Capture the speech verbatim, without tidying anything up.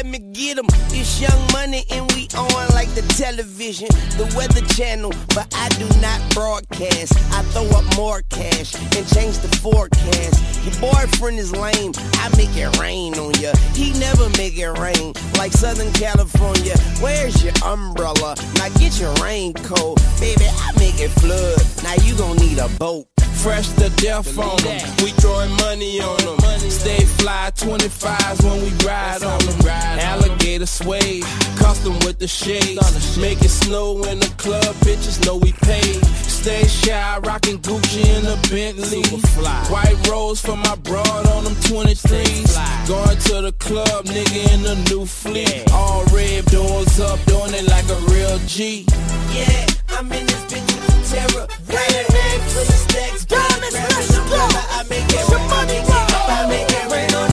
me get 'em. It's Young Money and we on like the television, the Weather Channel, but I do not broadcast. I throw up more cash and change the forecast. Your boyfriend is lame, I make it rain on ya. He never make it rain like Southern California. Where's your umbrella? Now get your raincoat. Baby, I make it flood. Now you gon' need a boat. Fresh to death on them, we throwing money on them. Stay fly, twenty-fives when we ride on them. Alligator suede, custom with the shades. Make it snow in the club, bitches know we paid. Stay shy, rockin' Gucci in a Bentley. White rose for my broad on them twenty-threes. Going to the club, nigga in a new fleet. All red, doors up, doing it like a real G. Yeah, I'm in this bitch with terror. Got a bag full of stacks. Diamonds, let's go. I make it, I make it, I make it.